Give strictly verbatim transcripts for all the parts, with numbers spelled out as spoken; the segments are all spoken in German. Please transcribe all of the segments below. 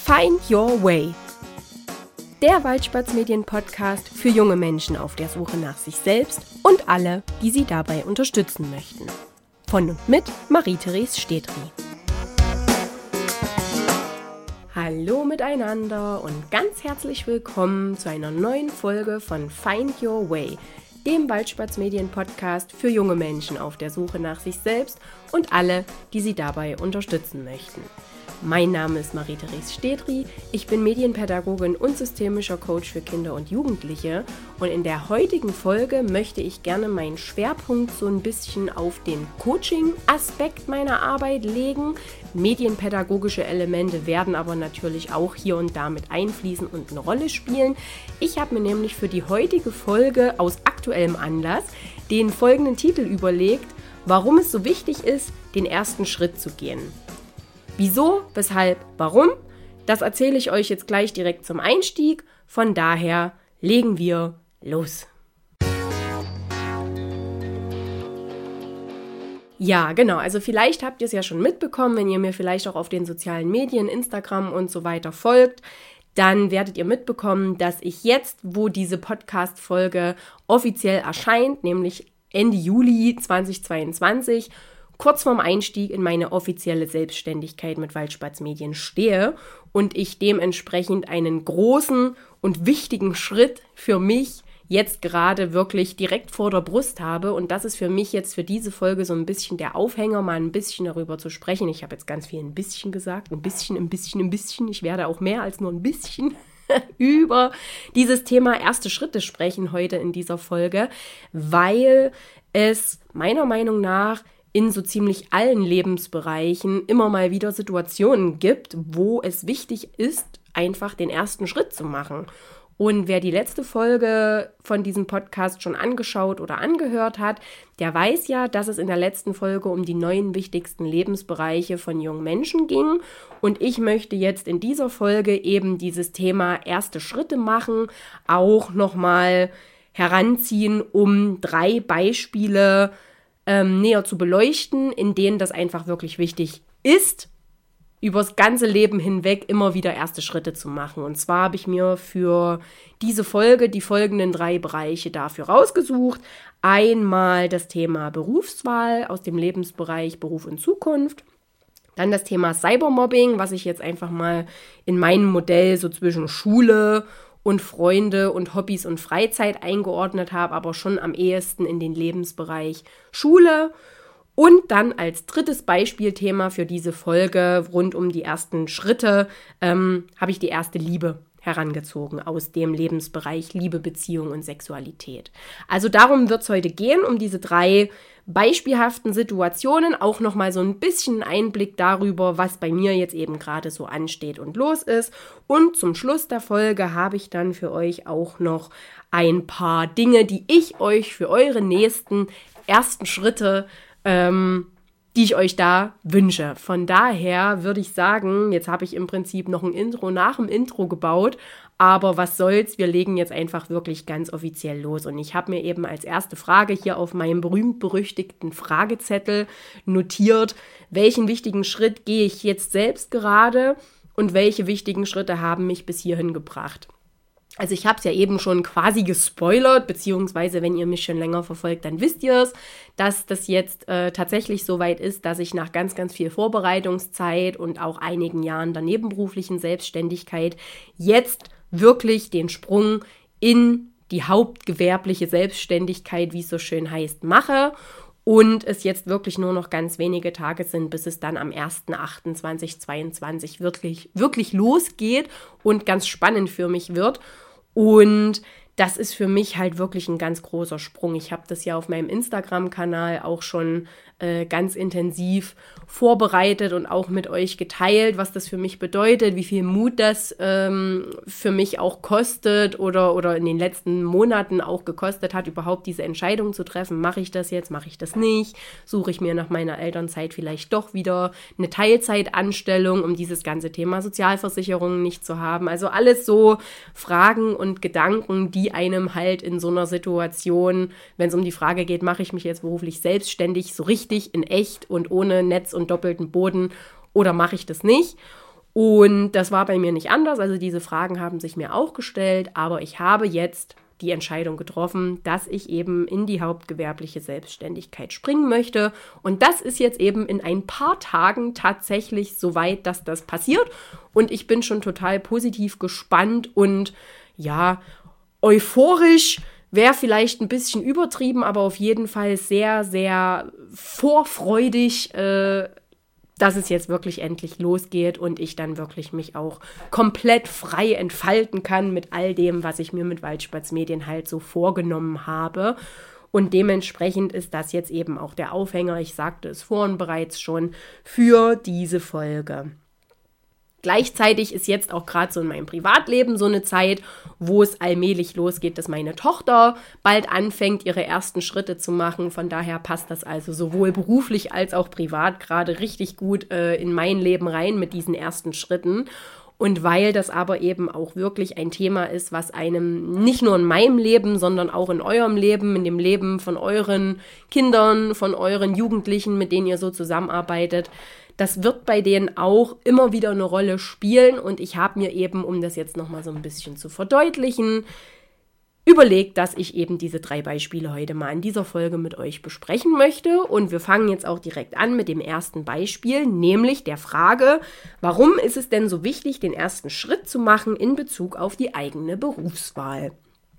Find Your Way. Der Waldspatz-Medien-Podcast für junge Menschen auf der Suche nach sich selbst und alle, die sie dabei unterstützen möchten. Von und mit Marie-Therese Stetri. Hallo miteinander und ganz herzlich willkommen zu einer neuen Folge von Find Your Way, dem Waldspatz-Medien-Podcast für junge Menschen auf der Suche nach sich selbst und alle, die sie dabei unterstützen möchten. Mein Name ist Marie-Therese Stetri, ich bin Medienpädagogin und systemischer Coach für Kinder und Jugendliche und in der heutigen Folge möchte ich gerne meinen Schwerpunkt so ein bisschen auf den Coaching-Aspekt meiner Arbeit legen. Medienpädagogische Elemente werden aber natürlich auch hier und da mit einfließen und eine Rolle spielen. Ich habe mir nämlich für die heutige Folge aus aktuellem Anlass den folgenden Titel überlegt, warum es so wichtig ist, den ersten Schritt zu gehen. Wieso, weshalb, warum? Das erzähle ich euch jetzt gleich direkt zum Einstieg. Von daher legen wir los. Ja, genau. Also vielleicht habt ihr es ja schon mitbekommen, wenn ihr mir vielleicht auch auf den sozialen Medien, Instagram und so weiter folgt, dann werdet ihr mitbekommen, dass ich jetzt, wo diese Podcast-Folge offiziell erscheint, nämlich Ende Juli zweitausendzweiundzwanzig, kurz vorm Einstieg in meine offizielle Selbstständigkeit mit Waldspatz Medien stehe und ich dementsprechend einen großen und wichtigen Schritt für mich jetzt gerade wirklich direkt vor der Brust habe. Und das ist für mich jetzt für diese Folge so ein bisschen der Aufhänger, mal ein bisschen darüber zu sprechen. Ich habe jetzt ganz viel ein bisschen gesagt, ein bisschen, ein bisschen, ein bisschen. Ich werde auch mehr als nur ein bisschen über dieses Thema erste Schritte sprechen heute in dieser Folge, weil es meiner Meinung nach in so ziemlich allen Lebensbereichen immer mal wieder Situationen gibt, wo es wichtig ist, einfach den ersten Schritt zu machen. Und wer die letzte Folge von diesem Podcast schon angeschaut oder angehört hat, der weiß ja, dass es in der letzten Folge um die neun wichtigsten Lebensbereiche von jungen Menschen ging. Und ich möchte jetzt in dieser Folge eben dieses Thema erste Schritte machen, auch nochmal heranziehen, um drei Beispiele Ähm, näher zu beleuchten, in denen das einfach wirklich wichtig ist, übers ganze Leben hinweg immer wieder erste Schritte zu machen. Und zwar habe ich mir für diese Folge die folgenden drei Bereiche dafür rausgesucht. Einmal das Thema Berufswahl aus dem Lebensbereich Beruf und Zukunft. Dann das Thema Cybermobbing, was ich jetzt einfach mal in meinem Modell so zwischen Schule und Freunde und Hobbys und Freizeit eingeordnet habe, aber schon am ehesten in den Lebensbereich Schule. Und dann als drittes Beispielthema für diese Folge rund um die ersten Schritte ähm, habe ich die erste Liebe herangezogen aus dem Lebensbereich Liebe, Beziehung und Sexualität. Also darum wird es heute gehen, um diese drei beispielhaften Situationen, auch nochmal so ein bisschen Einblick darüber, was bei mir jetzt eben gerade so ansteht und los ist. Und zum Schluss der Folge habe ich dann für euch auch noch ein paar Dinge, die ich euch für eure nächsten ersten Schritte ähm, die ich euch da wünsche. Von daher würde ich sagen, jetzt habe ich im Prinzip noch ein Intro nach dem Intro gebaut, aber was soll's, wir legen jetzt einfach wirklich ganz offiziell los. Und ich habe mir eben als erste Frage hier auf meinem berühmt-berüchtigten Fragezettel notiert, welchen wichtigen Schritt gehe ich jetzt selbst gerade und welche wichtigen Schritte haben mich bis hierhin gebracht. Also ich habe es ja eben schon quasi gespoilert, beziehungsweise wenn ihr mich schon länger verfolgt, dann wisst ihr es, dass das jetzt äh, tatsächlich so weit ist, dass ich nach ganz, ganz viel Vorbereitungszeit und auch einigen Jahren der nebenberuflichen Selbstständigkeit jetzt wirklich den Sprung in die hauptgewerbliche Selbstständigkeit, wie es so schön heißt, mache. Und es jetzt wirklich nur noch ganz wenige Tage sind, bis es dann am erster achter zweitausendzweiundzwanzig wirklich, wirklich losgeht und ganz spannend für mich wird. Und das ist für mich halt wirklich ein ganz großer Sprung. Ich habe das ja auf meinem Instagram-Kanal auch schon äh, ganz intensiv vorbereitet und auch mit euch geteilt, was das für mich bedeutet, wie viel Mut das ähm, für mich auch kostet oder, oder in den letzten Monaten auch gekostet hat, überhaupt diese Entscheidung zu treffen. Mache ich das jetzt, mache ich das nicht? Suche ich mir nach meiner Elternzeit vielleicht doch wieder eine Teilzeitanstellung, um dieses ganze Thema Sozialversicherungen nicht zu haben? Also alles so Fragen und Gedanken, die einem halt in so einer Situation, wenn es um die Frage geht, mache ich mich jetzt beruflich selbstständig, so richtig in echt und ohne Netz und doppelten Boden oder mache ich das nicht? Und das war bei mir nicht anders, also diese Fragen haben sich mir auch gestellt, aber ich habe jetzt die Entscheidung getroffen, dass ich eben in die hauptgewerbliche Selbstständigkeit springen möchte. Und das ist jetzt eben in ein paar Tagen tatsächlich so weit, dass das passiert. Und ich bin schon total positiv gespannt und ja, euphorisch wäre vielleicht ein bisschen übertrieben, aber auf jeden Fall sehr, sehr vorfreudig, äh, dass es jetzt wirklich endlich losgeht und ich dann wirklich mich auch komplett frei entfalten kann mit all dem, was ich mir mit Waldspatz Medien halt so vorgenommen habe. Und dementsprechend ist das jetzt eben auch der Aufhänger, ich sagte es vorhin bereits schon, für diese Folge. Gleichzeitig ist jetzt auch gerade so in meinem Privatleben so eine Zeit, wo es allmählich losgeht, dass meine Tochter bald anfängt, ihre ersten Schritte zu machen. Von daher passt das also sowohl beruflich als auch privat gerade richtig gut äh, in mein Leben rein mit diesen ersten Schritten. Und weil das aber eben auch wirklich ein Thema ist, was einem nicht nur in meinem Leben, sondern auch in eurem Leben, in dem Leben von euren Kindern, von euren Jugendlichen, mit denen ihr so zusammenarbeitet, das wird bei denen auch immer wieder eine Rolle spielen. Und ich habe mir eben, um das jetzt nochmal so ein bisschen zu verdeutlichen, überlegt, dass ich eben diese drei Beispiele heute mal in dieser Folge mit euch besprechen möchte. Und wir fangen jetzt auch direkt an mit dem ersten Beispiel, nämlich der Frage, warum ist es denn so wichtig, den ersten Schritt zu machen in Bezug auf die eigene Berufswahl?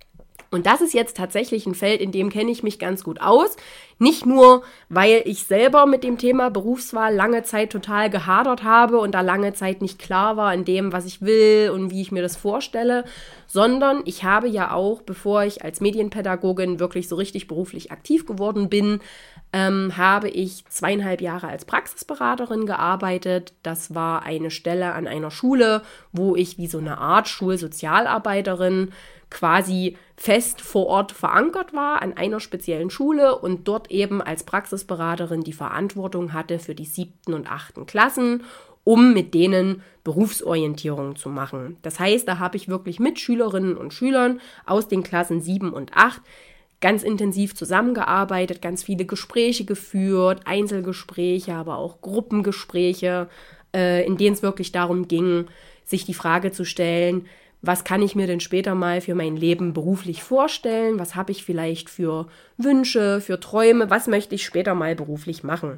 Und das ist jetzt tatsächlich ein Feld, in dem kenne ich mich ganz gut aus. Nicht nur, weil ich selber mit dem Thema Berufswahl lange Zeit total gehadert habe und da lange Zeit nicht klar war in dem, was ich will und wie ich mir das vorstelle, sondern ich habe ja auch, bevor ich als Medienpädagogin wirklich so richtig beruflich aktiv geworden bin, ähm, habe ich zweieinhalb Jahre als Praxisberaterin gearbeitet. Das war eine Stelle an einer Schule, wo ich wie so eine Art Schulsozialarbeiterin quasi fest vor Ort verankert war an einer speziellen Schule und dort eben als Praxisberaterin die Verantwortung hatte für die siebten und achten Klassen, um mit denen Berufsorientierung zu machen. Das heißt, da habe ich wirklich mit Schülerinnen und Schülern aus den Klassen sieben und acht ganz intensiv zusammengearbeitet, ganz viele Gespräche geführt, Einzelgespräche, aber auch Gruppengespräche, äh, in denen es wirklich darum ging, sich die Frage zu stellen, was kann ich mir denn später mal für mein Leben beruflich vorstellen? Was habe ich vielleicht für Wünsche, für Träume? Was möchte ich später mal beruflich machen?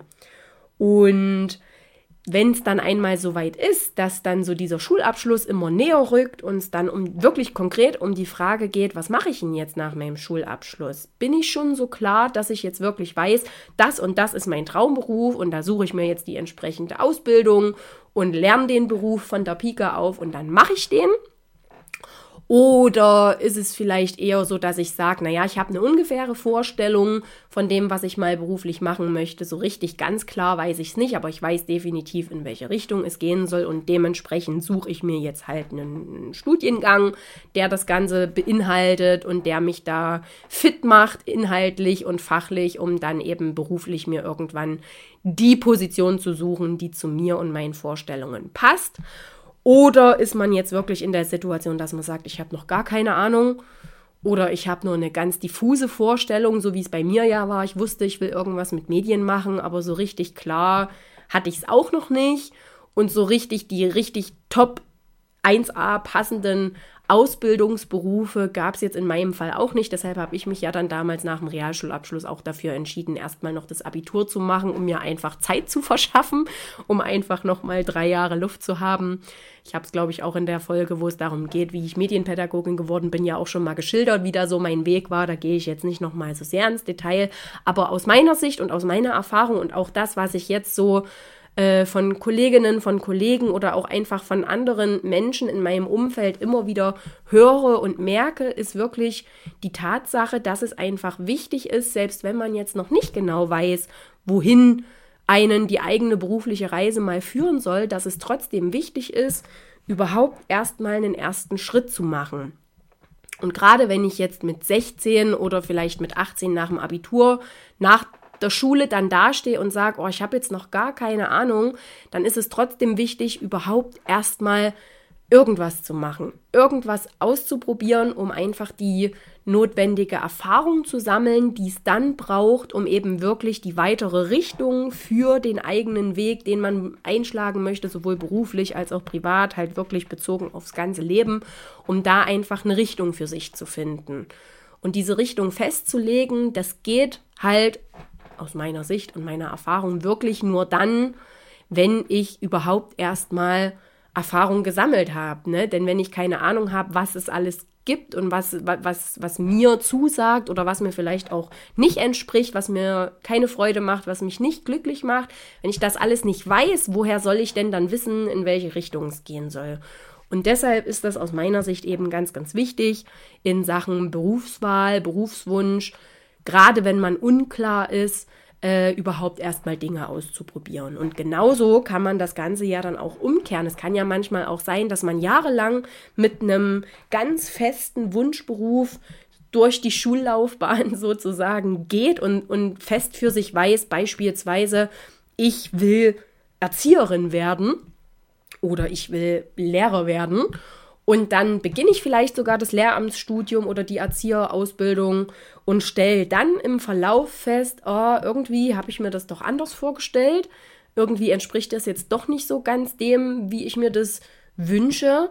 Und wenn es dann einmal so weit ist, dass dann so dieser Schulabschluss immer näher rückt und es dann um wirklich konkret um die Frage geht, was mache ich denn jetzt nach meinem Schulabschluss? Bin ich schon so klar, dass ich jetzt wirklich weiß, das und das ist mein Traumberuf und da suche ich mir jetzt die entsprechende Ausbildung und lerne den Beruf von der Pike auf und dann mache ich den? Oder ist es vielleicht eher so, dass ich sage, naja, ich habe eine ungefähre Vorstellung von dem, was ich mal beruflich machen möchte. So richtig ganz klar weiß ich es nicht, aber ich weiß definitiv, in welche Richtung es gehen soll. Und dementsprechend suche ich mir jetzt halt einen Studiengang, der das Ganze beinhaltet und der mich da fit macht, inhaltlich und fachlich, um dann eben beruflich mir irgendwann die Position zu suchen, die zu mir und meinen Vorstellungen passt. Oder ist man jetzt wirklich in der Situation, dass man sagt, ich habe noch gar keine Ahnung oder ich habe nur eine ganz diffuse Vorstellung, so wie es bei mir ja war. Ich wusste, ich will irgendwas mit Medien machen, aber so richtig klar hatte ich es auch noch nicht. Und so richtig die richtig top eins a passenden Ausbildungsberufe gab es jetzt in meinem Fall auch nicht. Deshalb habe ich mich ja dann damals nach dem Realschulabschluss auch dafür entschieden, erstmal noch das Abitur zu machen, um mir einfach Zeit zu verschaffen, um einfach nochmal drei Jahre Luft zu haben. Ich habe es, glaube ich, auch in der Folge, wo es darum geht, wie ich Medienpädagogin geworden bin, ja auch schon mal geschildert, wie da so mein Weg war. Da gehe ich jetzt nicht nochmal so sehr ins Detail. Aber aus meiner Sicht und aus meiner Erfahrung und auch das, was ich jetzt so von Kolleginnen, von Kollegen oder auch einfach von anderen Menschen in meinem Umfeld immer wieder höre und merke, ist wirklich die Tatsache, dass es einfach wichtig ist, selbst wenn man jetzt noch nicht genau weiß, wohin einen die eigene berufliche Reise mal führen soll, dass es trotzdem wichtig ist, überhaupt erstmal einen ersten Schritt zu machen. Und gerade wenn ich jetzt mit sechzehn oder vielleicht mit achtzehn nach dem Abitur, nach der Schule dann dastehe und sage, oh, ich habe jetzt noch gar keine Ahnung, dann ist es trotzdem wichtig, überhaupt erstmal irgendwas zu machen, irgendwas auszuprobieren, um einfach die notwendige Erfahrung zu sammeln, die es dann braucht, um eben wirklich die weitere Richtung für den eigenen Weg, den man einschlagen möchte, sowohl beruflich als auch privat, halt wirklich bezogen aufs ganze Leben, um da einfach eine Richtung für sich zu finden. Und diese Richtung festzulegen, das geht halt aus meiner Sicht und meiner Erfahrung wirklich nur dann, wenn ich überhaupt erstmal Erfahrung gesammelt habe, ne? Denn wenn ich keine Ahnung habe, was es alles gibt und was, was, was mir zusagt oder was mir vielleicht auch nicht entspricht, was mir keine Freude macht, was mich nicht glücklich macht, wenn ich das alles nicht weiß, woher soll ich denn dann wissen, in welche Richtung es gehen soll? Und deshalb ist das aus meiner Sicht eben ganz, ganz wichtig in Sachen Berufswahl, Berufswunsch, gerade wenn man unklar ist, Äh, überhaupt erstmal Dinge auszuprobieren. Und genauso kann man das Ganze ja dann auch umkehren. Es kann ja manchmal auch sein, dass man jahrelang mit einem ganz festen Wunschberuf durch die Schullaufbahn sozusagen geht und, und fest für sich weiß, beispielsweise, ich will Erzieherin werden oder ich will Lehrer werden. Und dann beginne ich vielleicht sogar das Lehramtsstudium oder die Erzieherausbildung und stelle dann im Verlauf fest, oh, irgendwie habe ich mir das doch anders vorgestellt. Irgendwie entspricht das jetzt doch nicht so ganz dem, wie ich mir das wünsche.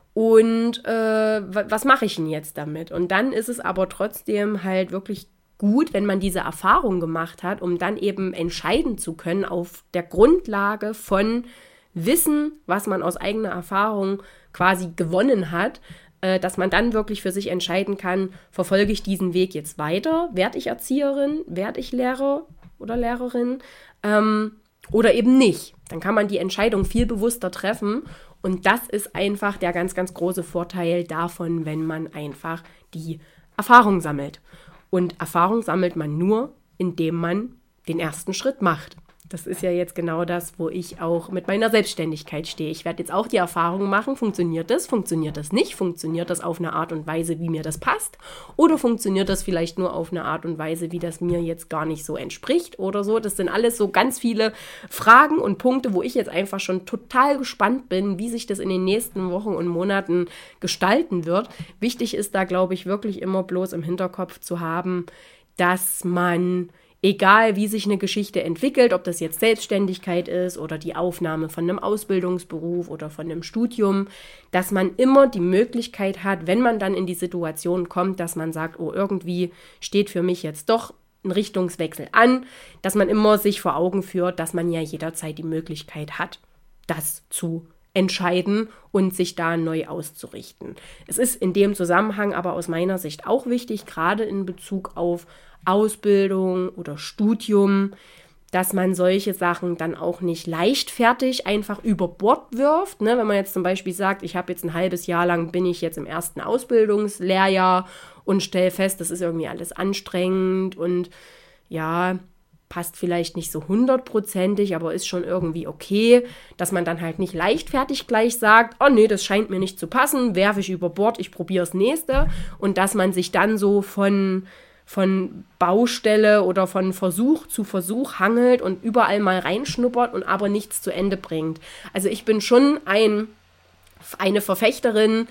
Und äh, was mache ich denn jetzt damit? Und dann ist es aber trotzdem halt wirklich gut, wenn man diese Erfahrung gemacht hat, um dann eben entscheiden zu können auf der Grundlage von Wissen, was man aus eigener Erfahrung quasi gewonnen hat, äh, dass man dann wirklich für sich entscheiden kann, verfolge ich diesen Weg jetzt weiter, werde ich Erzieherin, werde ich Lehrer oder Lehrerin ähm, oder eben nicht. Dann kann man die Entscheidung viel bewusster treffen und das ist einfach der ganz, ganz große Vorteil davon, wenn man einfach die Erfahrung sammelt. Und Erfahrung sammelt man nur, indem man den ersten Schritt macht. Das ist ja jetzt genau das, wo ich auch mit meiner Selbstständigkeit stehe. Ich werde jetzt auch die Erfahrung machen, funktioniert das, funktioniert das nicht, funktioniert das auf eine Art und Weise, wie mir das passt oder funktioniert das vielleicht nur auf eine Art und Weise, wie das mir jetzt gar nicht so entspricht oder so. Das sind alles so ganz viele Fragen und Punkte, wo ich jetzt einfach schon total gespannt bin, wie sich das in den nächsten Wochen und Monaten gestalten wird. Wichtig ist da, glaube ich, wirklich immer bloß im Hinterkopf zu haben, dass man, egal wie sich eine Geschichte entwickelt, ob das jetzt Selbstständigkeit ist oder die Aufnahme von einem Ausbildungsberuf oder von einem Studium, dass man immer die Möglichkeit hat, wenn man dann in die Situation kommt, dass man sagt, oh, irgendwie steht für mich jetzt doch ein Richtungswechsel an, dass man immer sich vor Augen führt, dass man ja jederzeit die Möglichkeit hat, das zu entscheiden und sich da neu auszurichten. Es ist in dem Zusammenhang aber aus meiner Sicht auch wichtig, gerade in Bezug auf Ausbildung oder Studium, dass man solche Sachen dann auch nicht leichtfertig einfach über Bord wirft. Ne? Wenn man jetzt zum Beispiel sagt, ich habe jetzt ein halbes Jahr lang, bin ich jetzt im ersten Ausbildungslehrjahr und stelle fest, das ist irgendwie alles anstrengend und ja, passt vielleicht nicht so hundertprozentig, aber ist schon irgendwie okay, dass man dann halt nicht leichtfertig gleich sagt, oh nee, das scheint mir nicht zu passen, werfe ich über Bord, ich probiere das nächste und dass man sich dann so von von Baustelle oder von Versuch zu Versuch hangelt und überall mal reinschnuppert und aber nichts zu Ende bringt. Also ich bin schon ein, eine Verfechterin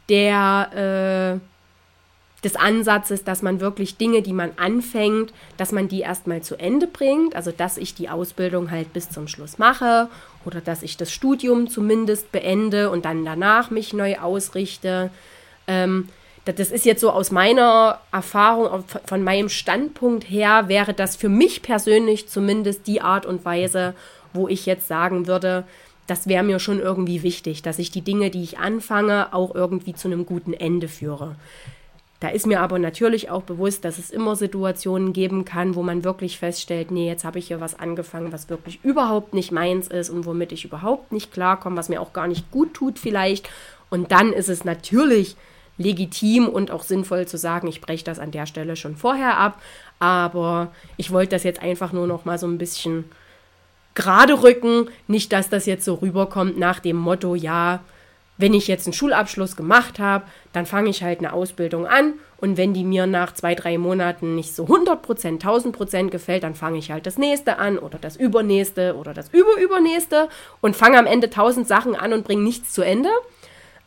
der, äh, des Ansatzes, dass man wirklich Dinge, die man anfängt, dass man die erstmal zu Ende bringt. Also dass ich die Ausbildung halt bis zum Schluss mache oder dass ich das Studium zumindest beende und dann danach mich neu ausrichte. Ähm, Das ist jetzt so aus meiner Erfahrung, von meinem Standpunkt her, wäre das für mich persönlich zumindest die Art und Weise, wo ich jetzt sagen würde, das wäre mir schon irgendwie wichtig, dass ich die Dinge, die ich anfange, auch irgendwie zu einem guten Ende führe. Da ist mir aber natürlich auch bewusst, dass es immer Situationen geben kann, wo man wirklich feststellt, nee, jetzt habe ich hier was angefangen, was wirklich überhaupt nicht meins ist und womit ich überhaupt nicht klarkomme, was mir auch gar nicht gut tut vielleicht. Und dann ist es natürlich legitim und auch sinnvoll zu sagen, ich breche das an der Stelle schon vorher ab, aber ich wollte das jetzt einfach nur noch mal so ein bisschen gerade rücken, nicht, dass das jetzt so rüberkommt nach dem Motto, ja, wenn ich jetzt einen Schulabschluss gemacht habe, dann fange ich halt eine Ausbildung an und wenn die mir nach zwei, drei Monaten nicht so hundert Prozent, tausend Prozent gefällt, dann fange ich halt das nächste an oder das übernächste oder das überübernächste und fange am Ende tausend Sachen an und bringe nichts zu Ende.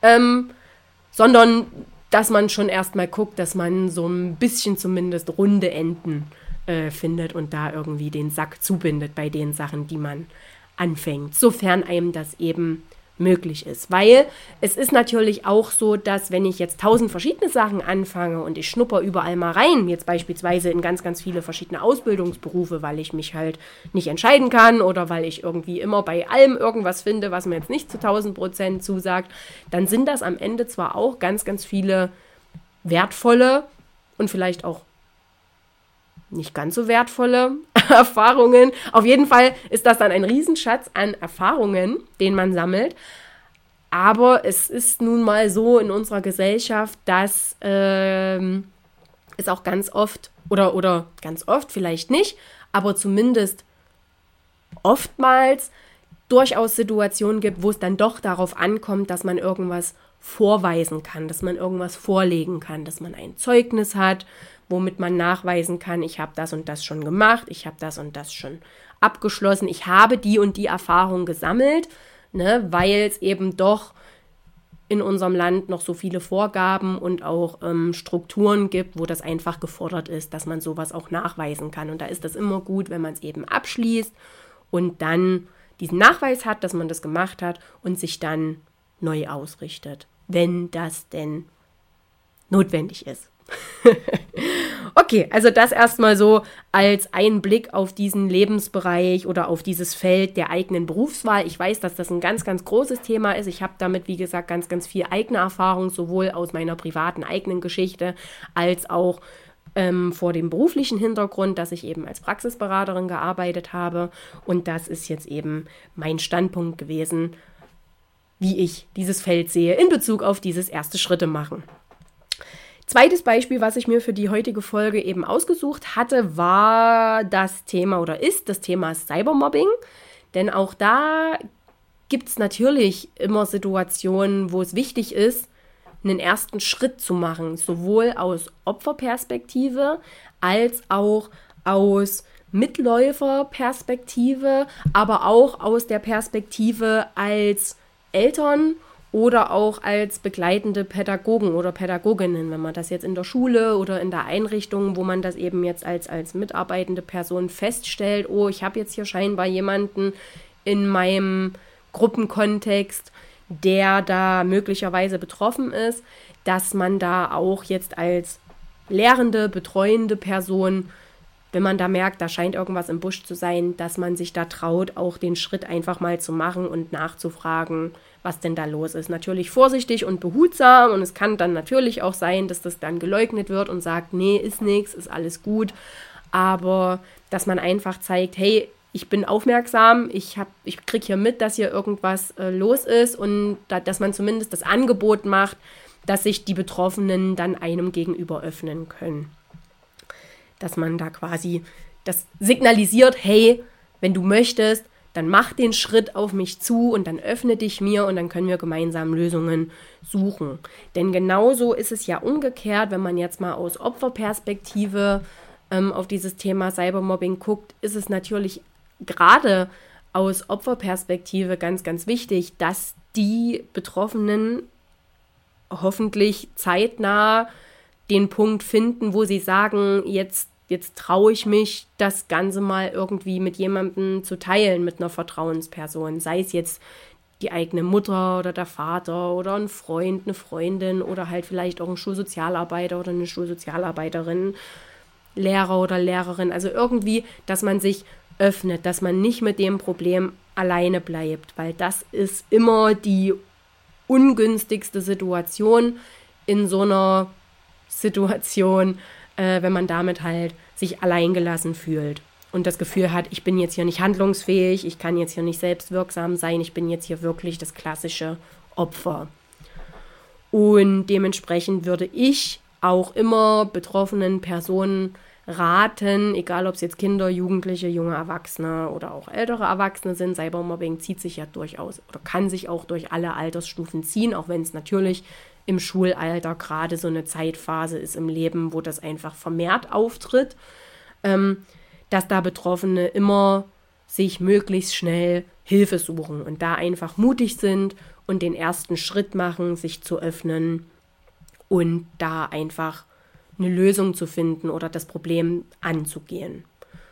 ähm, sondern dass man schon erstmal guckt, dass man so ein bisschen zumindest runde Enden äh, findet und da irgendwie den Sack zubindet bei den Sachen, die man anfängt, sofern einem das eben möglich ist. Weil es ist natürlich auch so, dass wenn ich jetzt tausend verschiedene Sachen anfange und ich schnupper überall mal rein, jetzt beispielsweise in ganz, ganz viele verschiedene Ausbildungsberufe, weil ich mich halt nicht entscheiden kann oder weil ich irgendwie immer bei allem irgendwas finde, was mir jetzt nicht zu tausend Prozent zusagt, dann sind das am Ende zwar auch ganz, ganz viele wertvolle und vielleicht auch nicht ganz so wertvolle Erfahrungen. Auf jeden Fall ist das dann ein Riesenschatz an Erfahrungen, den man sammelt. Aber es ist nun mal so in unserer Gesellschaft, dass ähm, es auch ganz oft, oder, oder ganz oft vielleicht nicht, aber zumindest oftmals durchaus Situationen gibt, wo es dann doch darauf ankommt, dass man irgendwas vorweisen kann, dass man irgendwas vorlegen kann, dass man ein Zeugnis hat, womit man nachweisen kann, ich habe das und das schon gemacht, ich habe das und das schon abgeschlossen, ich habe die und die Erfahrung gesammelt, ne, weil es eben doch in unserem Land noch so viele Vorgaben und auch ähm, Strukturen gibt, wo das einfach gefordert ist, dass man sowas auch nachweisen kann. Und da ist das immer gut, wenn man es eben abschließt und dann diesen Nachweis hat, dass man das gemacht hat und sich dann neu ausrichtet, wenn das denn notwendig ist. Okay, also das erstmal so als Einblick auf diesen Lebensbereich oder auf dieses Feld der eigenen Berufswahl. Ich weiß, dass das ein ganz, ganz großes Thema ist. Ich habe damit, wie gesagt, ganz, ganz viel eigene Erfahrung, sowohl aus meiner privaten eigenen Geschichte als auch ähm, vor dem beruflichen Hintergrund, dass ich eben als Praxisberaterin gearbeitet habe. Und das ist jetzt eben mein Standpunkt gewesen, wie ich dieses Feld sehe in Bezug auf dieses erste Schritte machen. Zweites Beispiel, was ich mir für die heutige Folge eben ausgesucht hatte, war das Thema oder ist das Thema Cybermobbing. Denn auch da gibt es natürlich immer Situationen, wo es wichtig ist, einen ersten Schritt zu machen, sowohl aus Opferperspektive als auch aus Mitläuferperspektive, aber auch aus der Perspektive als Eltern oder auch als begleitende Pädagogen oder Pädagoginnen, wenn man das jetzt in der Schule oder in der Einrichtung, wo man das eben jetzt als, als mitarbeitende Person feststellt, oh, ich habe jetzt hier scheinbar jemanden in meinem Gruppenkontext, der da möglicherweise betroffen ist, dass man da auch jetzt als lehrende, betreuende Person, wenn man da merkt, da scheint irgendwas im Busch zu sein, dass man sich da traut, auch den Schritt einfach mal zu machen und nachzufragen, was denn da los ist. Natürlich vorsichtig und behutsam und es kann dann natürlich auch sein, dass das dann geleugnet wird und sagt, nee, ist nichts, ist alles gut, aber dass man einfach zeigt, hey, ich bin aufmerksam, ich, hab, ich kriege hier mit, dass hier irgendwas äh, los ist und da, dass man zumindest das Angebot macht, dass sich die Betroffenen dann einem gegenüber öffnen können. Dass man da quasi das signalisiert, hey, wenn du möchtest, dann mach den Schritt auf mich zu und dann öffne dich mir und dann können wir gemeinsam Lösungen suchen. Denn genauso ist es ja umgekehrt, wenn man jetzt mal aus Opferperspektive ähm, auf dieses Thema Cybermobbing guckt, ist es natürlich gerade aus Opferperspektive ganz, ganz wichtig, dass die Betroffenen hoffentlich zeitnah den Punkt finden, wo sie sagen, jetzt Jetzt traue ich mich, das Ganze mal irgendwie mit jemandem zu teilen, mit einer Vertrauensperson. Sei es jetzt die eigene Mutter oder der Vater oder ein Freund, eine Freundin oder halt vielleicht auch ein Schulsozialarbeiter oder eine Schulsozialarbeiterin, Lehrer oder Lehrerin. Also irgendwie, dass man sich öffnet, dass man nicht mit dem Problem alleine bleibt, weil das ist immer die ungünstigste Situation in so einer Situation, Äh, wenn man damit halt sich alleingelassen fühlt und das Gefühl hat, ich bin jetzt hier nicht handlungsfähig, ich kann jetzt hier nicht selbstwirksam sein, ich bin jetzt hier wirklich das klassische Opfer. Und dementsprechend würde ich auch immer betroffenen Personen raten, egal ob es jetzt Kinder, Jugendliche, junge Erwachsene oder auch ältere Erwachsene sind, Cybermobbing zieht sich ja durchaus oder kann sich auch durch alle Altersstufen ziehen, auch wenn es natürlich im Schulalter gerade so eine Zeitphase ist im Leben, wo das einfach vermehrt auftritt, ähm, dass da Betroffene immer sich möglichst schnell Hilfe suchen und da einfach mutig sind und den ersten Schritt machen, sich zu öffnen und da einfach eine Lösung zu finden oder das Problem anzugehen.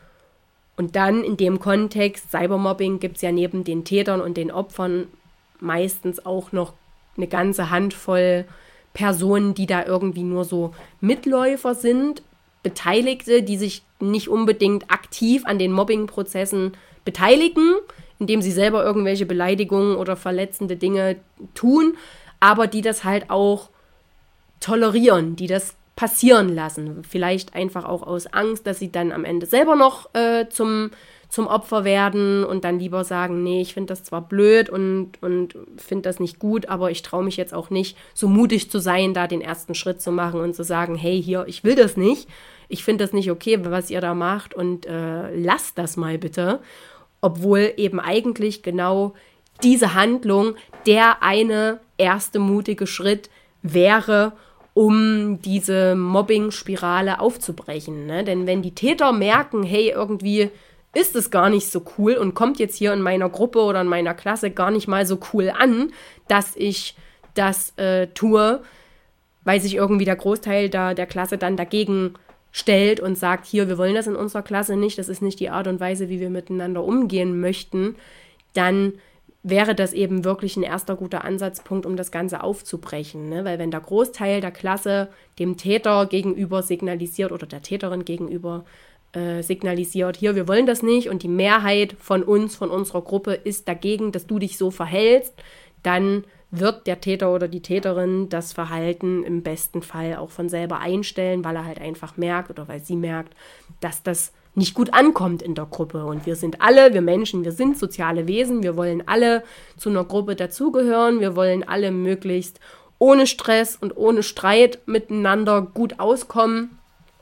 Und dann in dem Kontext Cybermobbing gibt es ja neben den Tätern und den Opfern meistens auch noch eine ganze Handvoll Personen, die da irgendwie nur so Mitläufer sind, Beteiligte, die sich nicht unbedingt aktiv an den Mobbing-Prozessen beteiligen, indem sie selber irgendwelche Beleidigungen oder verletzende Dinge tun, aber die das halt auch tolerieren, die das passieren lassen. Vielleicht einfach auch aus Angst, dass sie dann am Ende selber noch äh, zum, zum Opfer werden und dann lieber sagen, nee, ich finde das zwar blöd und, und finde das nicht gut, aber ich traue mich jetzt auch nicht, so mutig zu sein, da den ersten Schritt zu machen und zu sagen, hey, hier, ich will das nicht, ich finde das nicht okay, was ihr da macht und äh, lasst das mal bitte. Obwohl eben eigentlich genau diese Handlung der eine erste mutige Schritt wäre, um diese Mobbing-Spirale aufzubrechen. Ne? Denn wenn die Täter merken, hey, irgendwie ist es gar nicht so cool und kommt jetzt hier in meiner Gruppe oder in meiner Klasse gar nicht mal so cool an, dass ich das äh, tue, weil sich irgendwie der Großteil der, der Klasse dann dagegen stellt und sagt, hier, wir wollen das in unserer Klasse nicht, das ist nicht die Art und Weise, wie wir miteinander umgehen möchten, dann wäre das eben wirklich ein erster guter Ansatzpunkt, um das Ganze aufzubrechen. Ne? Weil wenn der Großteil der Klasse dem Täter gegenüber signalisiert oder der Täterin gegenüber äh, signalisiert, hier, wir wollen das nicht und die Mehrheit von uns, von unserer Gruppe ist dagegen, dass du dich so verhältst, dann wird der Täter oder die Täterin das Verhalten im besten Fall auch von selber einstellen, weil er halt einfach merkt oder weil sie merkt, dass das nicht gut ankommt in der Gruppe. Und wir sind alle, wir Menschen, wir sind soziale Wesen, wir wollen alle zu einer Gruppe dazugehören, wir wollen alle möglichst ohne Stress und ohne Streit miteinander gut auskommen.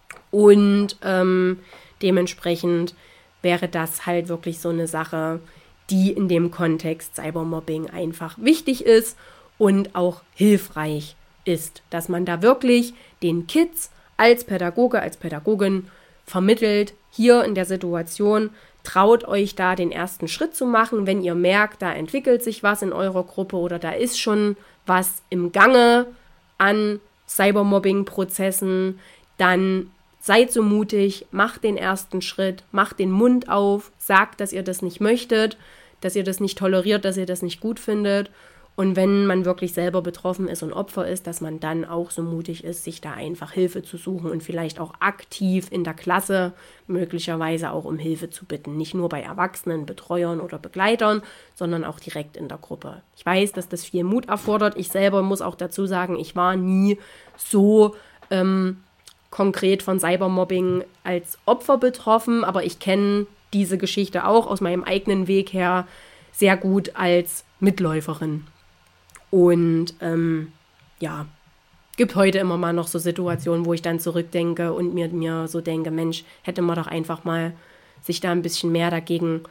Und ähm, dementsprechend wäre das halt wirklich so eine Sache, die in dem Kontext Cybermobbing einfach wichtig ist und auch hilfreich ist, dass man da wirklich den Kids als Pädagoge, als Pädagogin vermittelt, hier in der Situation, traut euch da den ersten Schritt zu machen, wenn ihr merkt, da entwickelt sich was in eurer Gruppe oder da ist schon was im Gange an Cybermobbing-Prozessen, dann seid so mutig, macht den ersten Schritt, macht den Mund auf, sagt, dass ihr das nicht möchtet, dass ihr das nicht toleriert, dass ihr das nicht gut findet. Und wenn man wirklich selber betroffen ist und Opfer ist, dass man dann auch so mutig ist, sich da einfach Hilfe zu suchen und vielleicht auch aktiv in der Klasse möglicherweise auch um Hilfe zu bitten. Nicht nur bei Erwachsenen, Betreuern oder Begleitern, sondern auch direkt in der Gruppe. Ich weiß, dass das viel Mut erfordert. Ich selber muss auch dazu sagen, ich war nie so ähm, konkret von Cybermobbing als Opfer betroffen, aber ich kenne diese Geschichte auch aus meinem eigenen Weg her sehr gut als Mitläuferin. Und ähm, ja, gibt heute immer mal noch so Situationen, wo ich dann zurückdenke und mir, mir so denke, Mensch, hätte man doch einfach mal sich da ein bisschen mehr dagegen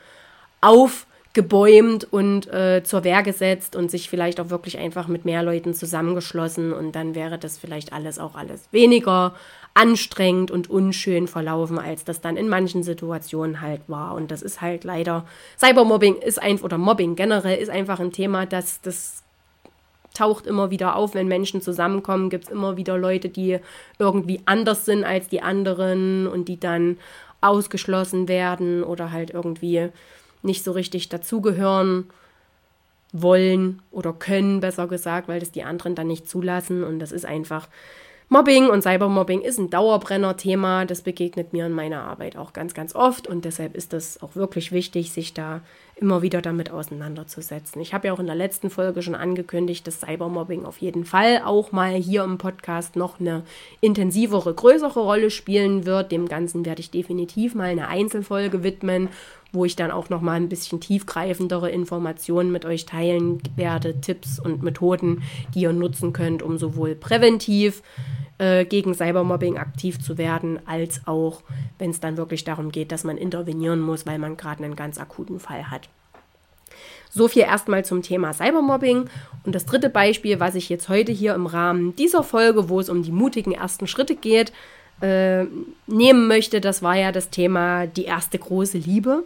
aufgebäumt und äh, zur Wehr gesetzt und sich vielleicht auch wirklich einfach mit mehr Leuten zusammengeschlossen und dann wäre das vielleicht alles auch alles weniger anstrengend und unschön verlaufen, als das dann in manchen Situationen halt war. Und das ist halt leider, Cybermobbing ist einfach, oder Mobbing generell ist einfach ein Thema, das, das taucht immer wieder auf, wenn Menschen zusammenkommen, gibt es immer wieder Leute, die irgendwie anders sind als die anderen und die dann ausgeschlossen werden oder halt irgendwie nicht so richtig dazugehören wollen oder können, besser gesagt, weil das die anderen dann nicht zulassen. Und das ist einfach Mobbing und Cybermobbing ist ein Dauerbrenner-Thema. Das begegnet mir in meiner Arbeit auch ganz, ganz oft und deshalb ist es auch wirklich wichtig, sich da immer wieder damit auseinanderzusetzen. Ich habe ja auch in der letzten Folge schon angekündigt, dass Cybermobbing auf jeden Fall auch mal hier im Podcast noch eine intensivere, größere Rolle spielen wird. Dem Ganzen werde ich definitiv mal eine Einzelfolge widmen, wo ich dann auch noch mal ein bisschen tiefgreifendere Informationen mit euch teilen werde, Tipps und Methoden, die ihr nutzen könnt, um sowohl präventiv äh, gegen Cybermobbing aktiv zu werden, als auch, wenn es dann wirklich darum geht, dass man intervenieren muss, weil man gerade einen ganz akuten Fall hat. So viel erstmal zum Thema Cybermobbing. Und das dritte Beispiel, was ich jetzt heute hier im Rahmen dieser Folge, wo es um die mutigen ersten Schritte geht, äh, nehmen möchte, das war ja das Thema die erste große Liebe.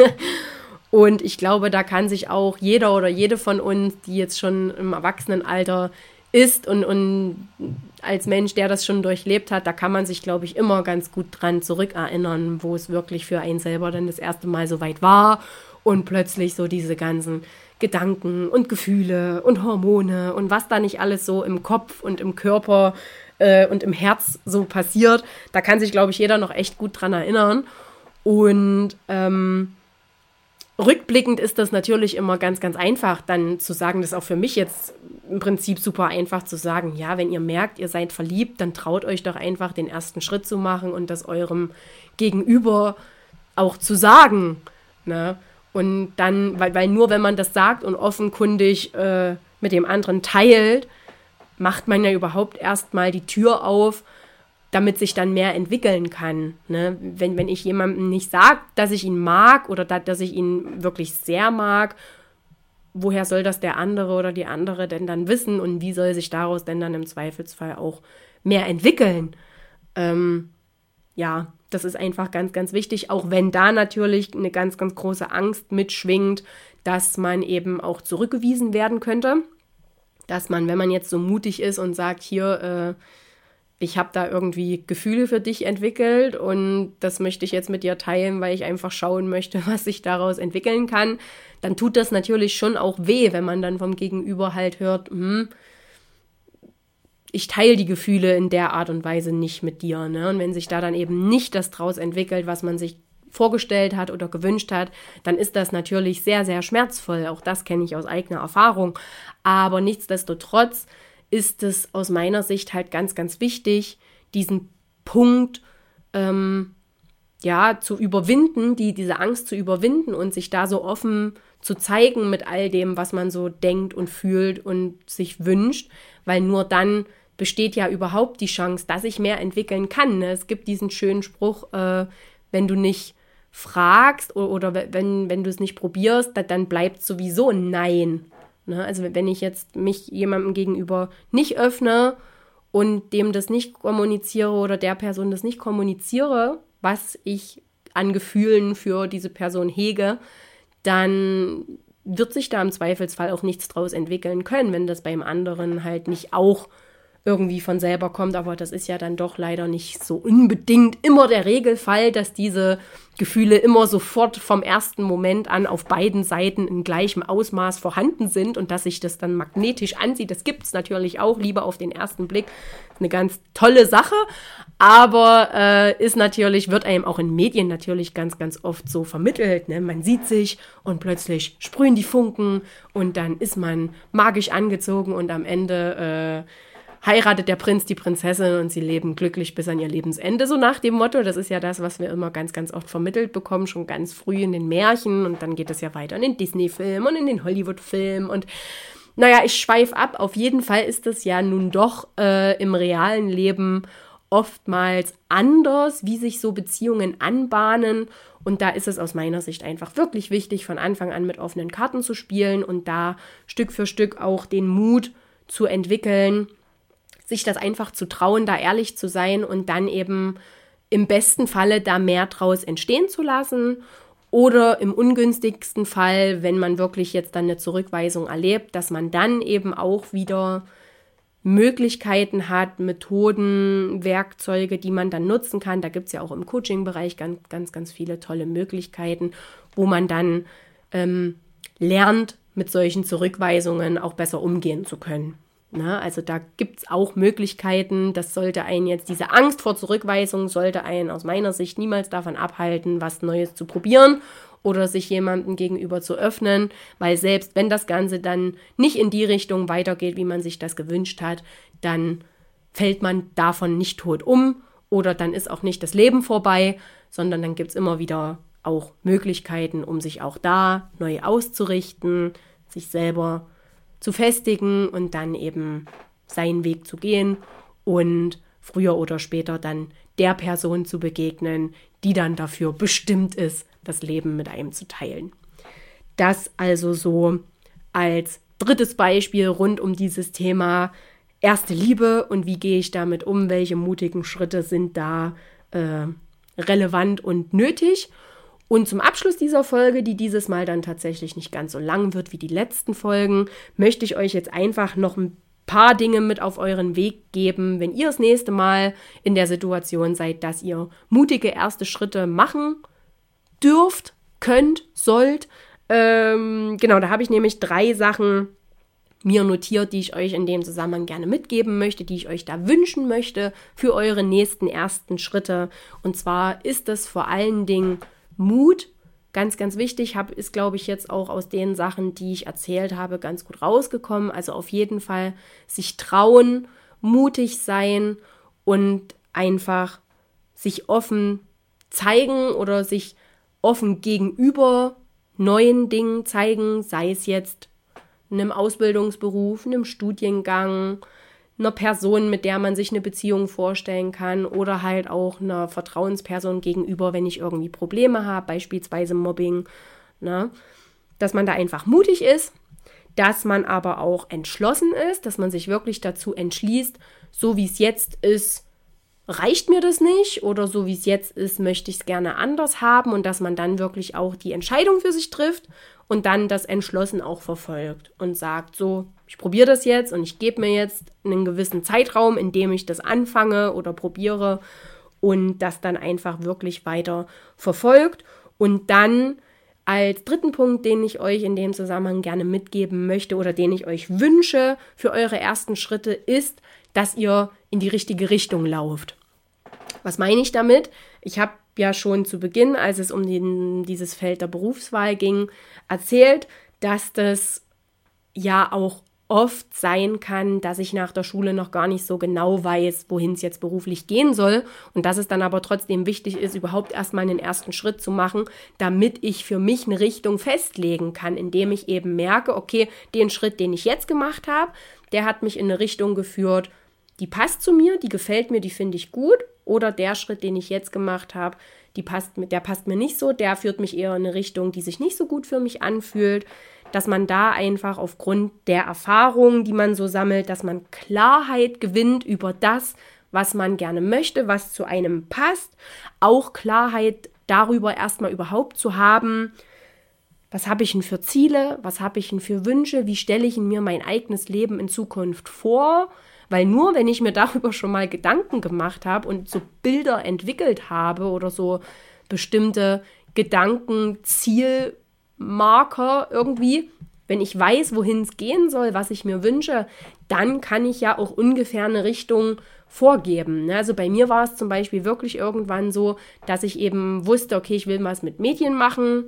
Und ich glaube, da kann sich auch jeder oder jede von uns, die jetzt schon im Erwachsenenalter ist und, und als Mensch, der das schon durchlebt hat, da kann man sich, glaube ich, immer ganz gut dran zurückerinnern, wo es wirklich für einen selber dann das erste Mal so weit war und plötzlich so diese ganzen Gedanken und Gefühle und Hormone und was da nicht alles so im Kopf und im Körper äh, und im Herz so passiert, da kann sich, glaube ich, jeder noch echt gut dran erinnern. Und ähm, rückblickend ist das natürlich immer ganz, ganz einfach, dann zu sagen, das ist auch für mich jetzt im Prinzip super einfach zu sagen, ja, wenn ihr merkt, ihr seid verliebt, dann traut euch doch einfach den ersten Schritt zu machen und das eurem Gegenüber auch zu sagen, ne? Und dann, weil, weil nur wenn man das sagt und offenkundig äh, mit dem anderen teilt, macht man ja überhaupt erstmal die Tür auf, damit sich dann mehr entwickeln kann. Ne? Wenn, wenn ich jemandem nicht sage, dass ich ihn mag oder da, dass ich ihn wirklich sehr mag, woher soll das der andere oder die andere denn dann wissen und wie soll sich daraus denn dann im Zweifelsfall auch mehr entwickeln? Ähm, ja, das ist einfach ganz, ganz wichtig, auch wenn da natürlich eine ganz, ganz große Angst mitschwingt, dass man eben auch zurückgewiesen werden könnte. Dass man, wenn man jetzt so mutig ist und sagt, hier, äh, ich habe da irgendwie Gefühle für dich entwickelt und das möchte ich jetzt mit dir teilen, weil ich einfach schauen möchte, was sich daraus entwickeln kann, dann tut das natürlich schon auch weh, wenn man dann vom Gegenüber halt hört, hm, ich teile die Gefühle in der Art und Weise nicht mit dir. Ne? Und wenn sich da dann eben nicht das draus entwickelt, was man sich vorgestellt hat oder gewünscht hat, dann ist das natürlich sehr, sehr schmerzvoll. Auch das kenne ich aus eigener Erfahrung. Aber nichtsdestotrotz ist es aus meiner Sicht halt ganz, ganz wichtig, diesen Punkt ähm, ja, zu überwinden, die, diese Angst zu überwinden und sich da so offen zu zeigen mit all dem, was man so denkt und fühlt und sich wünscht, weil nur dann besteht ja überhaupt die Chance, dass ich mehr entwickeln kann. Ne? Es gibt diesen schönen Spruch, äh, wenn du nicht fragst oder, oder wenn, wenn du es nicht probierst, dann bleibt sowieso ein Nein. Ne? Also wenn ich jetzt mich jemandem gegenüber nicht öffne und dem das nicht kommuniziere oder der Person das nicht kommuniziere, was ich an Gefühlen für diese Person hege, dann wird sich da im Zweifelsfall auch nichts draus entwickeln können, wenn das beim anderen halt nicht auch irgendwie von selber kommt, aber das ist ja dann doch leider nicht so unbedingt immer der Regelfall, dass diese Gefühle immer sofort vom ersten Moment an auf beiden Seiten in gleichem Ausmaß vorhanden sind und dass sich das dann magnetisch anzieht. Das gibt es natürlich auch, lieber auf den ersten Blick. Eine ganz tolle Sache, aber äh, ist natürlich, wird einem auch in Medien natürlich ganz, ganz oft so vermittelt. Ne? Man sieht sich und plötzlich sprühen die Funken und dann ist man magisch angezogen und am Ende äh, heiratet der Prinz die Prinzessin und sie leben glücklich bis an ihr Lebensende, so nach dem Motto. Das ist ja das, was wir immer ganz, ganz oft vermittelt bekommen, schon ganz früh in den Märchen und dann geht es ja weiter in den Disney-Filmen und in den Hollywood-Filmen und naja, ich schweife ab. Auf jeden Fall ist es ja nun doch äh, im realen Leben oftmals anders, wie sich so Beziehungen anbahnen und da ist es aus meiner Sicht einfach wirklich wichtig, von Anfang an mit offenen Karten zu spielen und da Stück für Stück auch den Mut zu entwickeln, sich das einfach zu trauen, da ehrlich zu sein und dann eben im besten Falle da mehr draus entstehen zu lassen oder im ungünstigsten Fall, wenn man wirklich jetzt dann eine Zurückweisung erlebt, dass man dann eben auch wieder Möglichkeiten hat, Methoden, Werkzeuge, die man dann nutzen kann. Da gibt es ja auch im Coaching-Bereich ganz, ganz, ganz viele tolle Möglichkeiten, wo man dann ähm, lernt, mit solchen Zurückweisungen auch besser umgehen zu können. Na, also da gibt es auch Möglichkeiten, das sollte einen jetzt, diese Angst vor Zurückweisung sollte einen aus meiner Sicht niemals davon abhalten, was Neues zu probieren oder sich jemandem gegenüber zu öffnen, weil selbst wenn das Ganze dann nicht in die Richtung weitergeht, wie man sich das gewünscht hat, dann fällt man davon nicht tot um oder dann ist auch nicht das Leben vorbei, sondern dann gibt es immer wieder auch Möglichkeiten, um sich auch da neu auszurichten, sich selber zu festigen und dann eben seinen Weg zu gehen und früher oder später dann der Person zu begegnen, die dann dafür bestimmt ist, das Leben mit einem zu teilen. Das also so als drittes Beispiel rund um dieses Thema erste Liebe und wie gehe ich damit um, welche mutigen Schritte sind da äh, relevant und nötig. Und zum Abschluss dieser Folge, die dieses Mal dann tatsächlich nicht ganz so lang wird wie die letzten Folgen, möchte ich euch jetzt einfach noch ein paar Dinge mit auf euren Weg geben, wenn ihr das nächste Mal in der Situation seid, dass ihr mutige erste Schritte machen dürft, könnt, sollt. Ähm, genau, da habe ich nämlich drei Sachen mir notiert, die ich euch in dem Zusammenhang gerne mitgeben möchte, die ich euch da wünschen möchte für eure nächsten ersten Schritte. Und zwar ist es vor allen Dingen Mut. Ganz, ganz wichtig, hab, ist, glaube ich, jetzt auch aus den Sachen, die ich erzählt habe, ganz gut rausgekommen. Also auf jeden Fall sich trauen, mutig sein und einfach sich offen zeigen oder sich offen gegenüber neuen Dingen zeigen, sei es jetzt einem Ausbildungsberuf, einem Studiengang, einer Person, mit der man sich eine Beziehung vorstellen kann oder halt auch einer Vertrauensperson gegenüber, wenn ich irgendwie Probleme habe, beispielsweise Mobbing, ne? Dass man da einfach mutig ist, dass man aber auch entschlossen ist, dass man sich wirklich dazu entschließt, so wie es jetzt ist, reicht mir das nicht oder so wie es jetzt ist, möchte ich es gerne anders haben und dass man dann wirklich auch die Entscheidung für sich trifft und dann das entschlossen auch verfolgt und sagt so, ich probiere das jetzt und ich gebe mir jetzt einen gewissen Zeitraum, in dem ich das anfange oder probiere und das dann einfach wirklich weiter verfolgt. Und dann als dritten Punkt, den ich euch in dem Zusammenhang gerne mitgeben möchte oder den ich euch wünsche für eure ersten Schritte, ist, dass ihr in die richtige Richtung lauft. Was meine ich damit? Ich habe ja schon zu Beginn, als es um den, dieses Feld der Berufswahl ging, erzählt, dass das ja auch oft sein kann, dass ich nach der Schule noch gar nicht so genau weiß, wohin es jetzt beruflich gehen soll und dass es dann aber trotzdem wichtig ist, überhaupt erstmal einen ersten Schritt zu machen, damit ich für mich eine Richtung festlegen kann, indem ich eben merke, okay, den Schritt, den ich jetzt gemacht habe, der hat mich in eine Richtung geführt, die passt zu mir, die gefällt mir, die finde ich gut, oder der Schritt, den ich jetzt gemacht habe, die passt mit, der passt mir nicht so, der führt mich eher in eine Richtung, die sich nicht so gut für mich anfühlt, dass man da einfach aufgrund der Erfahrungen, die man so sammelt, dass man Klarheit gewinnt über das, was man gerne möchte, was zu einem passt, auch Klarheit darüber erstmal überhaupt zu haben, was habe ich denn für Ziele, was habe ich denn für Wünsche, wie stelle ich mir mein eigenes Leben in Zukunft vor, weil nur wenn ich mir darüber schon mal Gedanken gemacht habe und so Bilder entwickelt habe oder so bestimmte Gedanken, Zielmarker irgendwie, wenn ich weiß, wohin es gehen soll, was ich mir wünsche, dann kann ich ja auch ungefähr eine Richtung vorgeben. Also bei mir war es zum Beispiel wirklich irgendwann so, dass ich eben wusste, okay, ich will was mit Medien machen.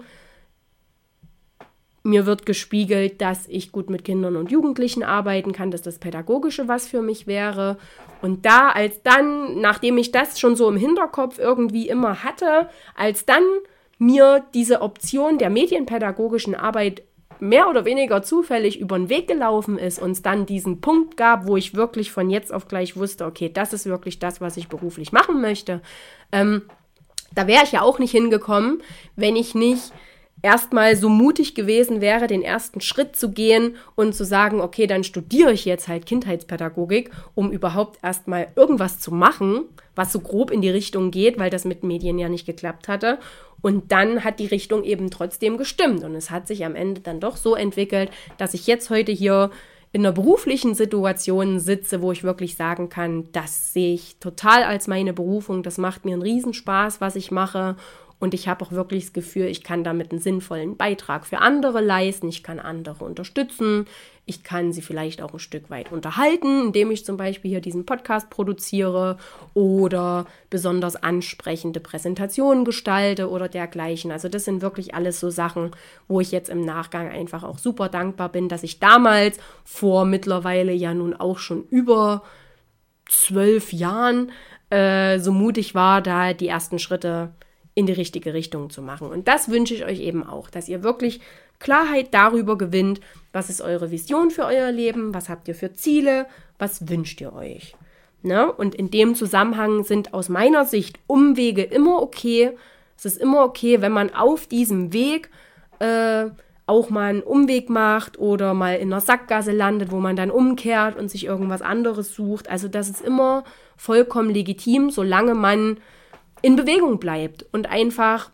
Mir wird gespiegelt, dass ich gut mit Kindern und Jugendlichen arbeiten kann, dass das Pädagogische was für mich wäre. Und da, als dann, nachdem ich das schon so im Hinterkopf irgendwie immer hatte, als dann mir diese Option der medienpädagogischen Arbeit mehr oder weniger zufällig über den Weg gelaufen ist und es dann diesen Punkt gab, wo ich wirklich von jetzt auf gleich wusste, okay, das ist wirklich das, was ich beruflich machen möchte, ähm, da wäre ich ja auch nicht hingekommen, wenn ich nicht erstmal so mutig gewesen wäre, den ersten Schritt zu gehen und zu sagen, okay, dann studiere ich jetzt halt Kindheitspädagogik, um überhaupt erstmal irgendwas zu machen, was so grob in die Richtung geht, weil das mit Medien ja nicht geklappt hatte. Und dann hat die Richtung eben trotzdem gestimmt. Und es hat sich am Ende dann doch so entwickelt, dass ich jetzt heute hier in einer beruflichen Situation sitze, wo ich wirklich sagen kann, das sehe ich total als meine Berufung, das macht mir einen Riesenspaß, was ich mache. Und ich habe auch wirklich das Gefühl, ich kann damit einen sinnvollen Beitrag für andere leisten. Ich kann andere unterstützen. Ich kann sie vielleicht auch ein Stück weit unterhalten, indem ich zum Beispiel hier diesen Podcast produziere oder besonders ansprechende Präsentationen gestalte oder dergleichen. Also das sind wirklich alles so Sachen, wo ich jetzt im Nachgang einfach auch super dankbar bin, dass ich damals vor mittlerweile ja nun auch schon über zwölf Jahren äh, so mutig war, da die ersten Schritte in die richtige Richtung zu machen. Und das wünsche ich euch eben auch, dass ihr wirklich Klarheit darüber gewinnt, was ist eure Vision für euer Leben, was habt ihr für Ziele, was wünscht ihr euch. Ne? Und in dem Zusammenhang sind aus meiner Sicht Umwege immer okay. Es ist immer okay, wenn man auf diesem Weg äh, auch mal einen Umweg macht oder mal in einer Sackgasse landet, wo man dann umkehrt und sich irgendwas anderes sucht. Also das ist immer vollkommen legitim, solange man in Bewegung bleibt und einfach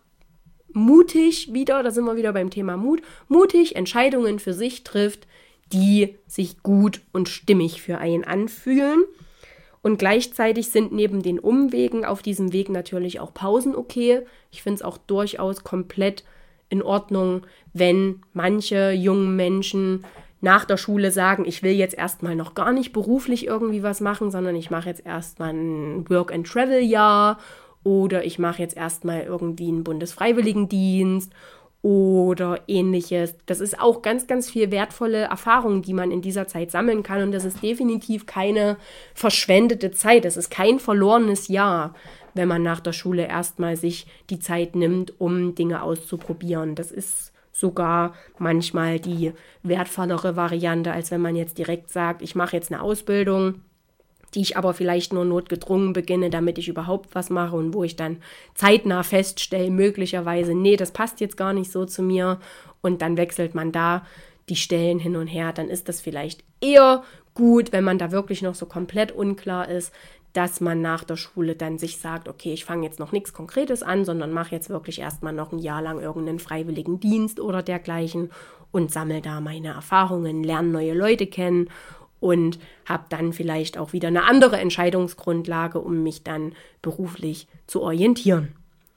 mutig wieder, da sind wir wieder beim Thema Mut, mutig Entscheidungen für sich trifft, die sich gut und stimmig für einen anfühlen. Und gleichzeitig sind neben den Umwegen auf diesem Weg natürlich auch Pausen okay. Ich finde es auch durchaus komplett in Ordnung, wenn manche jungen Menschen nach der Schule sagen, ich will jetzt erstmal noch gar nicht beruflich irgendwie was machen, sondern ich mache jetzt erstmal ein Work-and-Travel-Jahr oder ich mache jetzt erstmal irgendwie einen Bundesfreiwilligendienst oder ähnliches. Das ist auch ganz, ganz viel wertvolle Erfahrung, die man in dieser Zeit sammeln kann und das ist definitiv keine verschwendete Zeit. Das ist kein verlorenes Jahr, wenn man nach der Schule erstmal sich die Zeit nimmt, um Dinge auszuprobieren. Das ist sogar manchmal die wertvollere Variante, als wenn man jetzt direkt sagt, ich mache jetzt eine Ausbildung, die ich aber vielleicht nur notgedrungen beginne, damit ich überhaupt was mache und wo ich dann zeitnah feststelle, möglicherweise, nee, das passt jetzt gar nicht so zu mir und dann wechselt man da die Stellen hin und her, dann ist das vielleicht eher gut, wenn man da wirklich noch so komplett unklar ist, dass man nach der Schule dann sich sagt, okay, ich fange jetzt noch nichts Konkretes an, sondern mache jetzt wirklich erstmal noch ein Jahr lang irgendeinen freiwilligen Dienst oder dergleichen und sammle da meine Erfahrungen, lerne neue Leute kennen und habe dann vielleicht auch wieder eine andere Entscheidungsgrundlage, um mich dann beruflich zu orientieren.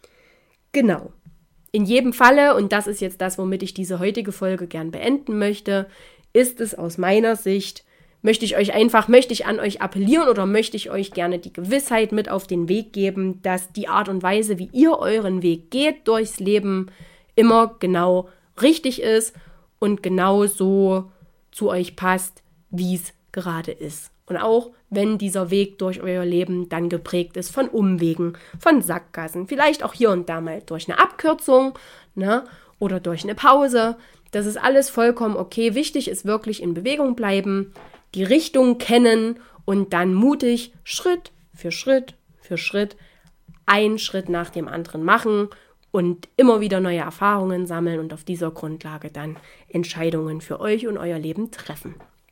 Genau. In jedem Falle, und das ist jetzt das, womit ich diese heutige Folge gern beenden möchte, ist es aus meiner Sicht, möchte ich euch einfach, möchte ich an euch appellieren oder möchte ich euch gerne die Gewissheit mit auf den Weg geben, dass die Art und Weise, wie ihr euren Weg geht durchs Leben, immer genau richtig ist und genau so zu euch passt, wie es gerade ist. Und auch wenn dieser Weg durch euer Leben dann geprägt ist von Umwegen, von Sackgassen, vielleicht auch hier und da mal durch eine Abkürzung, ne, oder durch eine Pause, das ist alles vollkommen okay. Wichtig ist wirklich in Bewegung bleiben, die Richtung kennen und dann mutig Schritt für Schritt für Schritt einen Schritt nach dem anderen machen und immer wieder neue Erfahrungen sammeln und auf dieser Grundlage dann Entscheidungen für euch und euer Leben treffen.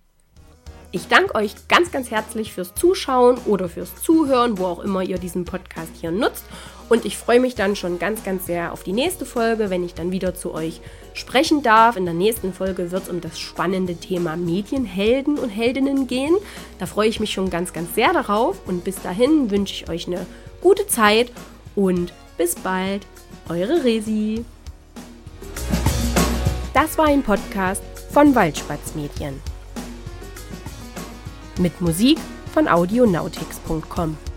Ich danke euch ganz, ganz herzlich fürs Zuschauen oder fürs Zuhören, wo auch immer ihr diesen Podcast hier nutzt. Und ich freue mich dann schon ganz, ganz sehr auf die nächste Folge, wenn ich dann wieder zu euch sprechen darf. In der nächsten Folge wird es um das spannende Thema Medienhelden und Heldinnen gehen. Da freue ich mich schon ganz, ganz sehr darauf. Und bis dahin wünsche ich euch eine gute Zeit und bis bald. Eure Resi. Das war ein Podcast von Waldspatz Medien. Mit Musik von audionautics punkt com.